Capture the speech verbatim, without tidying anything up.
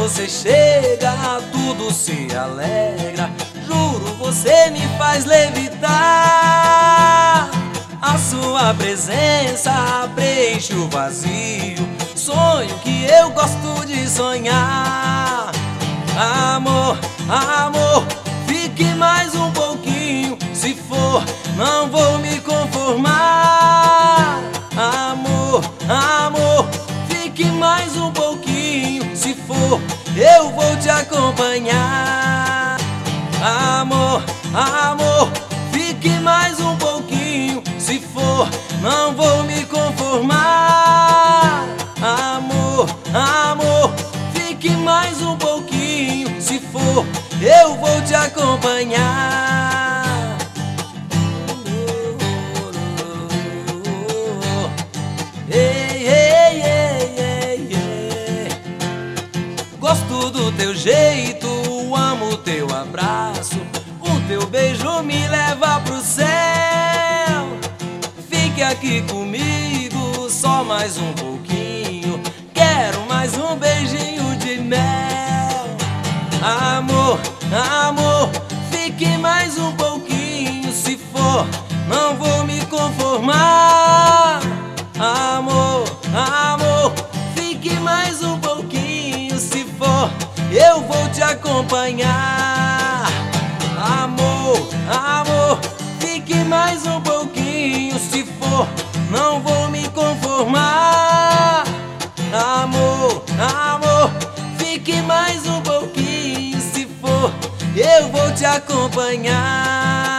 você chega, tudo se alegra. Juro, você me faz levitar. A sua presença preenche o vazio, sonho que eu gosto de sonhar. Amor, amor, fique mais um pouquinho. Se for, não vou me conformar. Amor, amor, fique mais um pouquinho. Se for, eu vou te acompanhar. Amor, amor, fique mais um pouquinho. Se for, não vou me conformar. Amor, amor, fique mais um pouquinho. Se for, eu vou te acompanhar. Ei, ei, ei, ei, ei. Gosto do teu jeito, amo teu abraço. O teu beijo me leva pro céu. Fique aqui comigo, só mais um pouquinho. Quero mais um beijinho de mel. Amor, amor, fique mais um pouquinho. Se for, não vou me conformar. Amor, amor, fique mais um pouquinho. Se for, eu vou te acompanhar. Amor, amor, fique mais um pouquinho. Se for, não vou me conformar. Amor, amor, fique mais um pouquinho. Se for, eu vou te acompanhar.